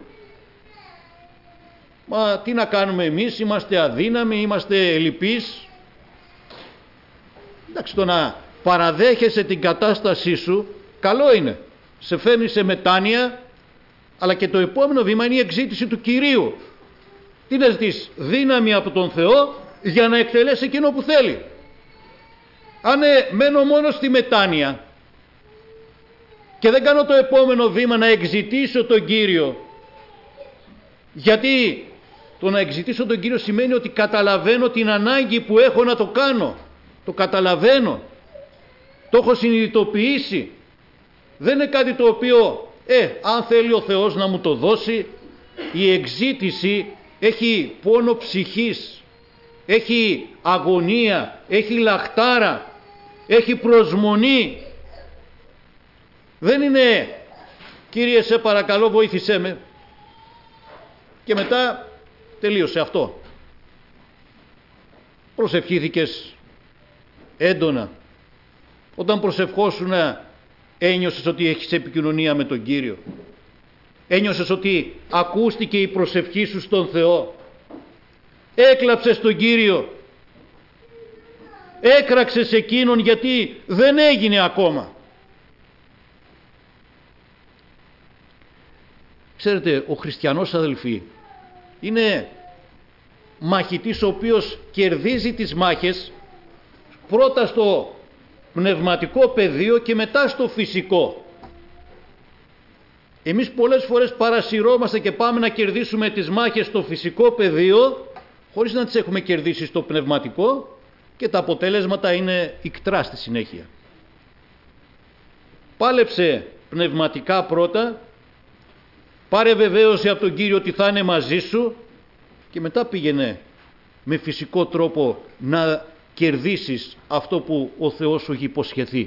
Μα τι να κάνουμε εμείς, είμαστε αδύναμοι, είμαστε λυπείς. Εντάξει, το να παραδέχεσαι την κατάστασή σου, καλό είναι. Σε φέρνει σε μετάνοια, αλλά και το επόμενο βήμα είναι η εξήτηση του Κυρίου. Τι να ζητείς? Δύναμη από τον Θεό για να εκτελέσει εκείνο που θέλει. Αν ε, μένω μόνο στη μετάνοια και δεν κάνω το επόμενο βήμα να εξητήσω τον Κύριο, γιατί το να εξητήσω τον Κύριο σημαίνει ότι καταλαβαίνω την ανάγκη που έχω να το κάνω. Το καταλαβαίνω. Το έχω συνειδητοποιήσει. Δεν είναι κάτι το οποίο, ε, αν θέλει ο Θεός να μου το δώσει. Η εξήτηση έχει πόνο ψυχής, έχει αγωνία, έχει λαχτάρα, έχει προσμονή. Δεν είναι, Κύριε σε παρακαλώ βοήθησέ με, και μετά τελείωσε αυτό. Προσευχήθηκες έντονα. Όταν προσευχόσουν ένιωσες ότι έχεις επικοινωνία με τον Κύριο. Ένιωσες ότι ακούστηκε η προσευχή σου στον Θεό. Έκλαψες τον Κύριο. Έκραξες εκείνον γιατί δεν έγινε ακόμα. Ξέρετε, ο χριστιανός, αδελφοί, είναι μαχητής ο οποίος κερδίζει τις μάχες πρώτα στο πνευματικό πεδίο και μετά στο φυσικό. Εμείς πολλές φορές παρασυρώμαστε και πάμε να κερδίσουμε τις μάχες στο φυσικό πεδίο χωρίς να τις έχουμε κερδίσει στο πνευματικό, και τα αποτέλεσματα είναι ικτρά στη συνέχεια. Πάλεψε πνευματικά πρώτα, πάρε βεβαίωση από τον Κύριο ότι θα είναι μαζί σου, και μετά πήγαινε με φυσικό τρόπο να κερδίσεις αυτό που ο Θεός σου έχει υποσχεθεί.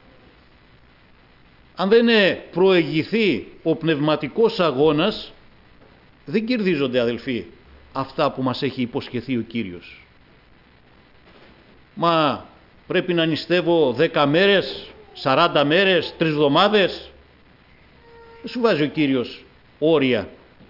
Αν δεν προηγηθεί ο πνευματικός αγώνας, δεν κερδίζονται, αδελφοί, αυτά που μας έχει υποσχεθεί ο Κύριος. Μα πρέπει να νηστεύω δέκα μέρες, σαράντα μέρες, τρεις εβδομάδες. Δεν σου βάζει ο Κύριος όρια.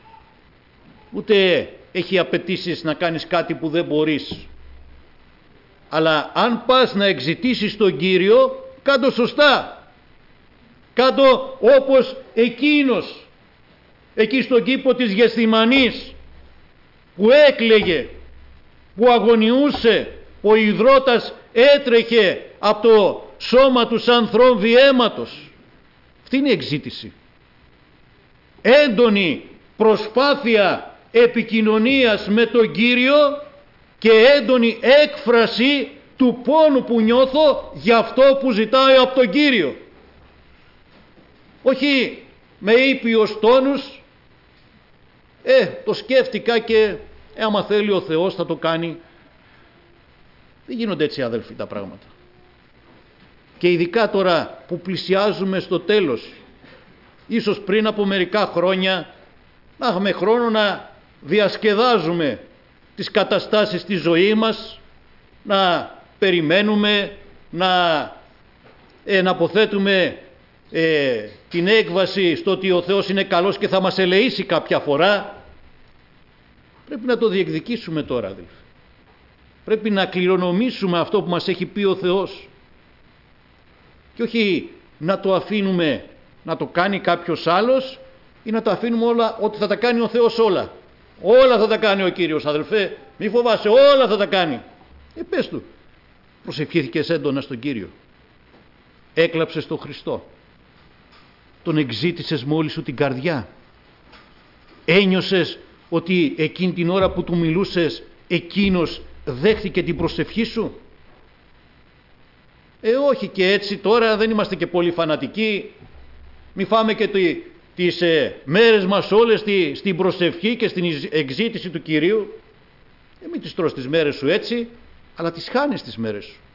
Ούτε έχει απαιτήσεις να κάνεις κάτι που δεν μπορείς. Αλλά αν πας να εξητήσεις τον Κύριο, κάντο σωστά. Κάντο όπως εκείνος, εκεί στον κήπο της Γεθσημανής, που έκλαιγε, που αγωνιούσε, που ο υδρότας έτρεχε από το σώμα του σαν θρόμβη αίματος. Αυτή είναι η εξήτηση. Έντονη προσπάθεια επικοινωνίας με τον Κύριο και έντονη έκφραση του πόνου που νιώθω για αυτό που ζητάει από τον Κύριο. Όχι με ήπιους τόνους, ε, το σκέφτηκα και ε, άμα θέλει ο Θεός θα το κάνει. Δεν γίνονται έτσι, αδελφοί, τα πράγματα. Και ειδικά τώρα που πλησιάζουμε στο τέλος, ίσως πριν από μερικά χρόνια να έχουμε χρόνο να διασκεδάζουμε τις καταστάσεις της ζωής μας, να περιμένουμε, να, ε, να αποθέτουμε ε, την έκβαση στο ότι ο Θεός είναι καλός και θα μας ελεήσει κάποια φορά. Πρέπει να το διεκδικήσουμε τώρα, αδελφοί. Πρέπει να κληρονομήσουμε αυτό που μας έχει πει ο Θεός και όχι να το αφήνουμε να το κάνει κάποιος άλλος ή να το αφήνουμε όλα ότι θα τα κάνει ο Θεός όλα. Όλα θα τα κάνει ο Κύριος, αδελφέ, μη φοβάσαι, όλα θα τα κάνει. Ε, πες του, προσευχήθηκες έντονα στον Κύριο, έκλαψες τον Χριστό, τον εξήτησες με όλη σου την καρδιά, ένιωσες ότι εκείνη την ώρα που του μιλούσες εκείνος δέχτηκε την προσευχή σου? Ε, όχι, και έτσι τώρα δεν είμαστε και πολύ φανατικοί, μη φάμε και τη, τις ε, μέρες μας όλες στη, στην προσευχή και στην εξήτηση του Κυρίου. Ε, μην τις τρως τις μέρες σου έτσι, αλλά τις χάνεις τις μέρες σου.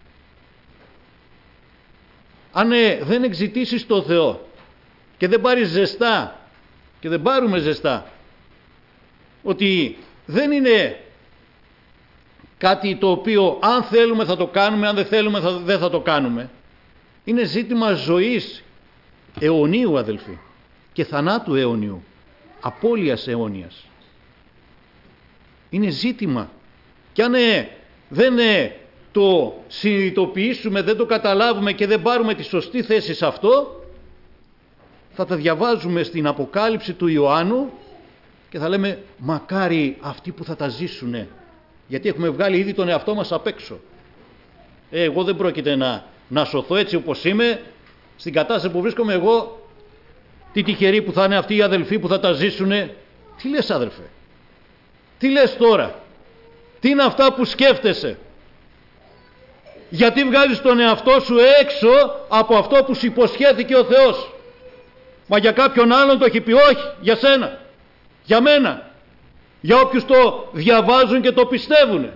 Αν ε, δεν εξητήσεις το Θεό και δεν πάρεις ζεστά, και δεν πάρουμε ζεστά, ότι δεν είναι κάτι το οποίο αν θέλουμε θα το κάνουμε, αν δεν θέλουμε θα, δεν θα το κάνουμε. Είναι ζήτημα ζωής αιωνίου, αδελφοί, και θανάτου αιωνίου, απώλειας αιώνιας. Είναι ζήτημα. Και αν ε, δεν ε, το συνειδητοποιήσουμε, δεν το καταλάβουμε και δεν πάρουμε τη σωστή θέση σε αυτό, θα τα διαβάζουμε στην Αποκάλυψη του Ιωάννου και θα λέμε μακάρι αυτοί που θα τα ζήσουνε, γιατί έχουμε βγάλει ήδη τον εαυτό μας απ' έξω. Ε, εγώ δεν πρόκειται να, να σωθώ έτσι όπως είμαι, στην κατάσταση που βρίσκομαι εγώ. Τι τυχεροί που θα είναι αυτοί οι αδελφοί που θα τα ζήσουνε. Τι λες, αδελφέ? Τι λες τώρα? Τι είναι αυτά που σκέφτεσαι? Γιατί βγάζεις τον εαυτό σου έξω από αυτό που σου υποσχέθηκε ο Θεός? Μα για κάποιον άλλον το έχει πει. Όχι, για σένα, για μένα, για όποιους το διαβάζουν και το πιστεύουν.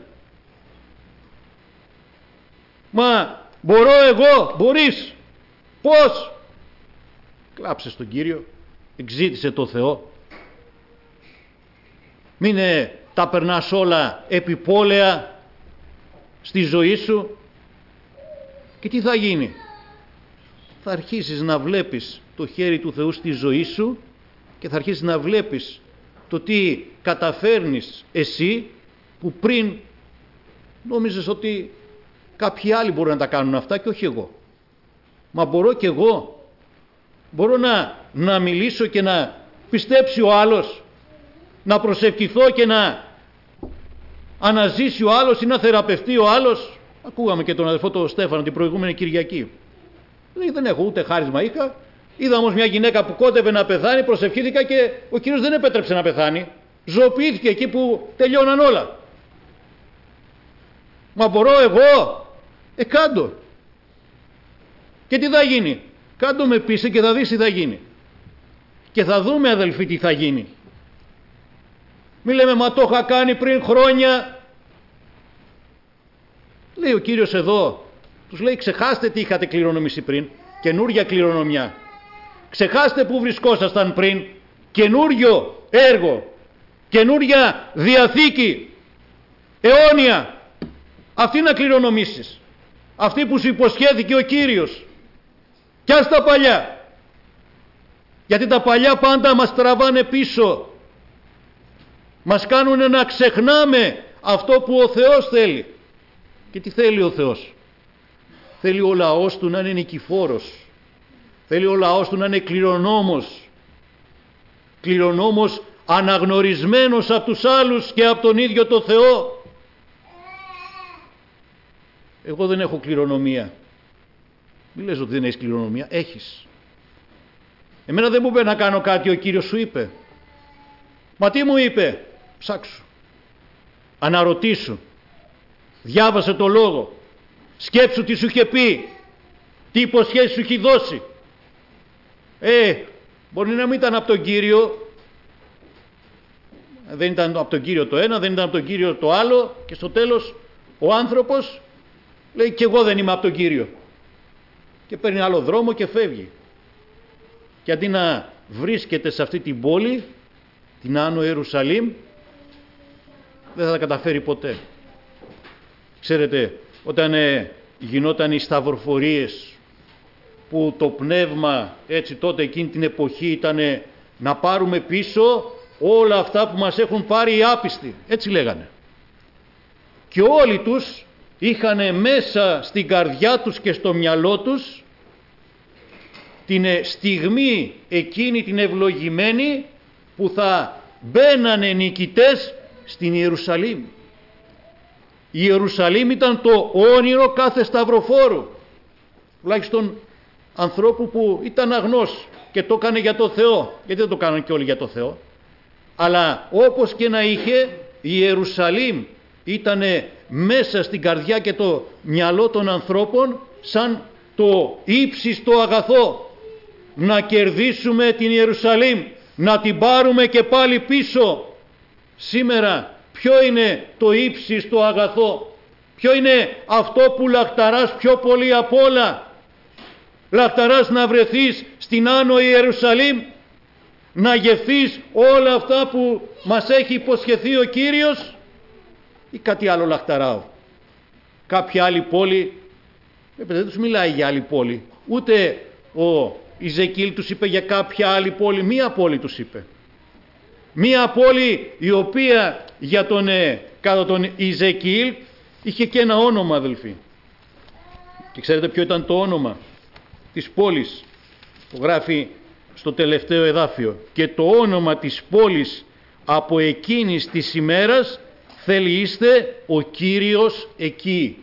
Μα μπορώ εγώ? Μπορείς. Πώς? Κλάψε στον Κύριο, εξήτησε το Θεό. Μην ε, τα περνάς όλα επιπόλαια στη ζωή σου. Και τι θα γίνει? Θα αρχίσεις να βλέπεις το χέρι του Θεού στη ζωή σου και θα αρχίσεις να βλέπεις το τι καταφέρνεις εσύ, που πριν νόμιζες ότι κάποιοι άλλοι μπορούν να τα κάνουν αυτά και όχι εγώ. Μα μπορώ και εγώ. Μπορώ να, να μιλήσω και να πιστέψει ο άλλος, να προσευχηθώ και να αναζήσει ο άλλος ή να θεραπευτεί ο άλλος. Ακούγαμε και τον αδερφό τον Στέφανο την προηγούμενη Κυριακή. Δεν έχω, ούτε χάρισμα είχα. Είδα όμως μια γυναίκα που κόντευε να πεθάνει, προσευχήθηκα και ο Κύριος δεν επέτρεψε να πεθάνει. Ζωοποιήθηκε εκεί που τελειώναν όλα. Μα μπορώ εγώ? Ε, κάντο. Και τι θα γίνει? Κάντο με πίση και θα δεις τι θα γίνει. Και θα δούμε, αδελφοί, τι θα γίνει. Μη λέμε μα το είχα κάνει πριν χρόνια. Λέει ο Κύριος εδώ, τους λέει ξεχάστε τι είχατε κληρονομήσει πριν, καινούρια κληρονομιά. Ξεχάστε που βρισκόσασταν πριν, καινούριο έργο, καινούρια διαθήκη, αιώνια. Αυτή να κληρονομήσεις, αυτή που σου υποσχέθηκε ο Κύριος. Κι ας τα παλιά, γιατί τα παλιά πάντα μας τραβάνε πίσω, μας κάνουν να ξεχνάμε αυτό που ο Θεός θέλει. Και τι θέλει ο Θεός? Θέλει ο λαός του να είναι νικηφόρος, θέλει ο λαός του να είναι κληρονόμος, κληρονόμος αναγνωρισμένος από τους άλλους και από τον ίδιο το Θεό. Εγώ δεν έχω κληρονομία. Μην λες ότι δεν έχεις κληρονομία. Έχεις. Εμένα δεν μου είπε να κάνω κάτι, ο Κύριος σου είπε. Μα τι μου είπε? Ψάξου, αναρωτήσου, διάβασε το λόγο, σκέψου τι σου είχε πει, τι υποσχέσεις σου έχει δώσει. Ε, μπορεί να μην ήταν από τον Κύριο, δεν ήταν από τον Κύριο το ένα, δεν ήταν από τον Κύριο το άλλο, και στο τέλος ο άνθρωπος λέει και εγώ δεν είμαι από τον Κύριο, και παίρνει άλλο δρόμο και φεύγει. Και αντί να βρίσκεται σε αυτή την πόλη, την Άνω Ιερουσαλήμ, δεν θα τα καταφέρει ποτέ. Ξέρετε, όταν ε, γινόταν οι σταυροφορίες, που το πνεύμα έτσι τότε εκείνη την εποχή ήταν ε, να πάρουμε πίσω όλα αυτά που μας έχουν πάρει οι άπιστοι, έτσι λέγανε. Και όλοι τους είχαν μέσα στην καρδιά τους και στο μυαλό τους την ε, στιγμή εκείνη την ευλογημένη που θα μπαίνανε νικητές στην Ιερουσαλήμ. Η Ιερουσαλήμ ήταν το όνειρο κάθε σταυροφόρου, τουλάχιστον ανθρώπου που ήταν αγνός και το έκανε για το Θεό, γιατί δεν το κάνανε και όλοι για το Θεό. Αλλά όπως και να είχε, η Ιερουσαλήμ ήταν μέσα στην καρδιά και το μυαλό των ανθρώπων σαν το ύψιστο αγαθό. Να κερδίσουμε την Ιερουσαλήμ, να την πάρουμε και πάλι πίσω. Σήμερα ποιο είναι το ύψιστο αγαθό? Ποιο είναι αυτό που λαχταράς πιο πολύ απ' όλα? Λαχταράς να βρεθείς στην Άνω Ιερουσαλήμ, να γευθείς όλα αυτά που μας έχει υποσχεθεί ο Κύριος, ή κάτι άλλο λαχταράω? Κάποια άλλη πόλη? Δεν τους μιλάει για άλλη πόλη, ούτε ο Ιζεκήλ τους είπε για κάποια άλλη πόλη, μία πόλη τους είπε. Μία πόλη η οποία για τον, ε, κατά τον Ιζεκιήλ είχε και ένα όνομα, αδελφοί. Και ξέρετε ποιο ήταν το όνομα της πόλης? Το γράφει στο τελευταίο εδάφιο. Και το όνομα της πόλης από εκείνης της ημέρας θέλει είστε ο Κύριος εκεί.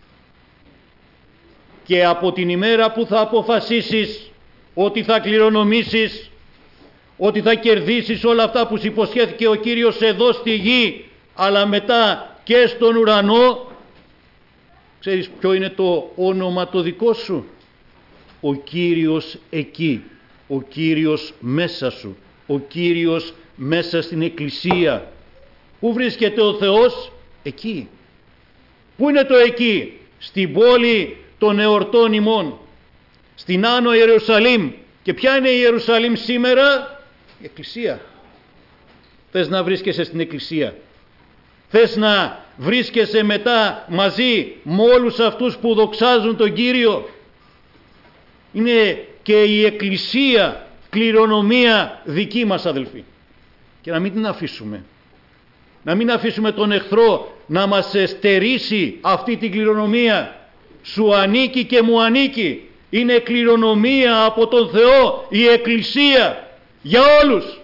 Και από την ημέρα που θα αποφασίσεις ότι θα κληρονομήσεις, ότι θα κερδίσεις όλα αυτά που σου υποσχέθηκε ο Κύριος εδώ στη γη, αλλά μετά και στον ουρανό, ξέρεις ποιο είναι το όνομα το δικό σου? Ο Κύριος εκεί, ο Κύριος μέσα σου, ο Κύριος μέσα στην εκκλησία. Πού βρίσκεται ο Θεός? Εκεί. Πού είναι το εκεί? Στην πόλη των εορτών ημών, στην Άνω Ιερουσαλήμ. Και ποια είναι η Ιερουσαλήμ σήμερα? Η εκκλησία. Θες να βρίσκεσαι στην εκκλησία? Θες να βρίσκεσαι μετά μαζί με όλους αυτούς που δοξάζουν τον Κύριο? Είναι και η εκκλησία κληρονομία δική μας, αδελφοί. Και να μην την αφήσουμε. Να μην αφήσουμε τον εχθρό να μας στερήσει αυτή την κληρονομία. Σου ανήκει και μου ανήκει. Είναι κληρονομία από τον Θεό η εκκλησία για όλους.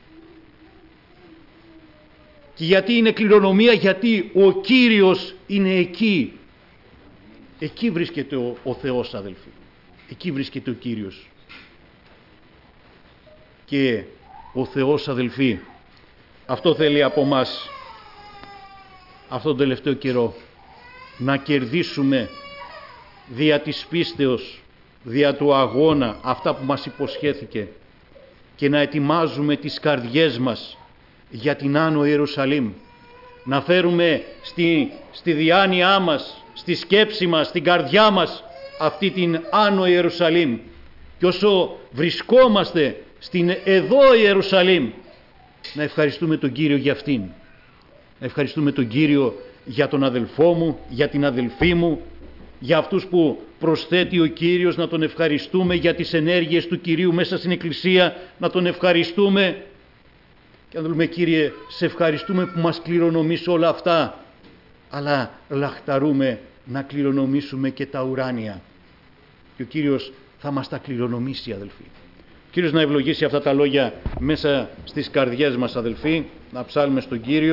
Και γιατί είναι κληρονομία? Γιατί ο Κύριος είναι εκεί. Εκεί βρίσκεται ο, ο Θεός, αδελφοί. Εκεί βρίσκεται ο Κύριος. Και ο Θεός, αδελφοί, αυτό θέλει από μας αυτόν τον τελευταίο καιρό, να κερδίσουμε δια της πίστεως, δια του αγώνα αυτά που μας υποσχέθηκε, και να ετοιμάζουμε τις καρδιές μας για την Άνω Ιερουσαλήμ, να φέρουμε στη, στη διάνοιά μας, στη σκέψη μας, στην καρδιά μας αυτή την Άνω Ιερουσαλήμ. Και όσο βρισκόμαστε στην εδώ Ιερουσαλήμ, να ευχαριστούμε τον Κύριο για αυτήν. Να ευχαριστούμε τον Κύριο για τον αδελφό μου, για την αδελφή μου, για αυτούς που προσθέτει ο Κύριος, να τον ευχαριστούμε για τις ενέργειες του Κυρίου μέσα στην Εκκλησία, να τον ευχαριστούμε και να λέμε: Κύριε, σε ευχαριστούμε που μας κληρονομείς όλα αυτά, αλλά λαχταρούμε να κληρονομήσουμε και τα ουράνια. Και ο Κύριος θα μας τα κληρονομήσει, αδελφοί. Ο Κύριος να ευλογήσει αυτά τα λόγια μέσα στις καρδιές μας, αδελφοί, να ψάλουμε στον Κύριο.